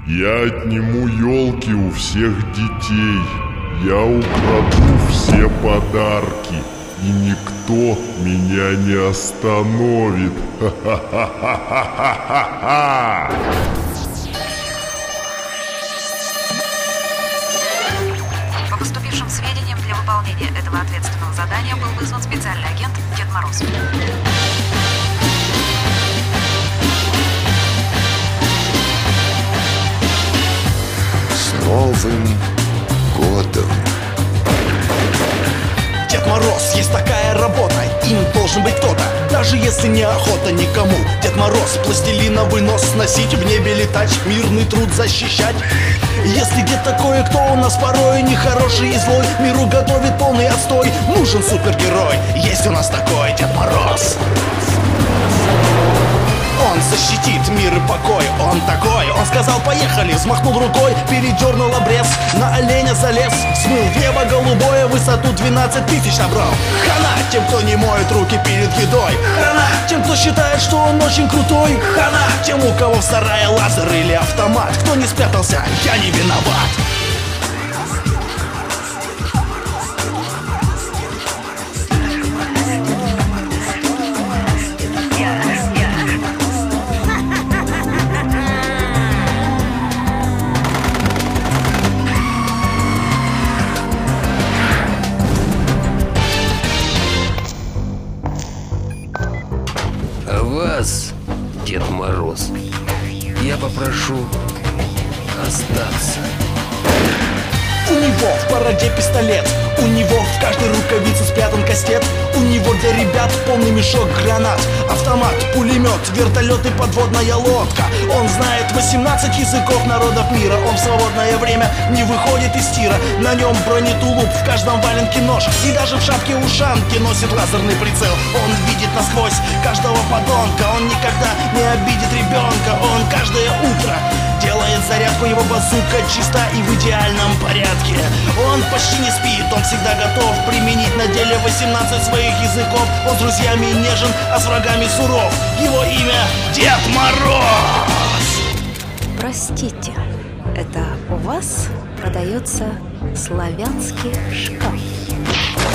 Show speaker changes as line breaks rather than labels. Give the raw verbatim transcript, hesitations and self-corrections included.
Я отниму елки у всех детей. Я украду все подарки. И никто меня не остановит. Ха-ха-ха-ха-ха-ха-ха!
По поступившим сведениям, для выполнения этого ответственного задания был вызван специальный агент Дед Мороз.
С Новым годом!
Дед Мороз, есть такая работа, им должен быть кто-то, даже если не охота никому. Дед Мороз, пластилиновый нос носить, в небе летать, мирный труд защищать. Если где-то кое-кто у нас порой нехороший и злой, миру готовит полный отстой, нужен супергерой, есть у нас такой Дед Мороз. Он защитит мир и покой, он такой. Он сказал поехали, взмахнул рукой, передернул обрез, на оленя залез, смыл в небо голубое, высоту двенадцать тысяч набрал. Хана тем, кто не моет руки перед едой. Хана тем, кто считает, что он очень крутой. Хана тем, у кого в сарае лазер или автомат. Кто не спрятался, я не виноват.
А вас, Дед Мороз, я попрошу остаться.
У него в бороде пистолет, у него в каждой рукавице спрятан кастет. У него для ребят полный мешок гранат, автомат, пулемет, вертолет и подводная лодка. Он знает восемнадцать языков народов мира. Он в свободное время не выходит из тира. На нем бронетулуп, в каждом валенке нож, и даже в шапке-ушанке носит лазерный прицел. Он видит насквозь каждого подонка. Он никогда не обидит ребенка. Он каждое утро делает зарядку, его базука чиста и в идеальном порядке. Он почти не спит, он всегда готов применить на деле восемнадцать своих языков. Он с друзьями нежен, а с врагами суров. Его имя Дед Мороз.
Простите, это у вас продается славянский шкаф?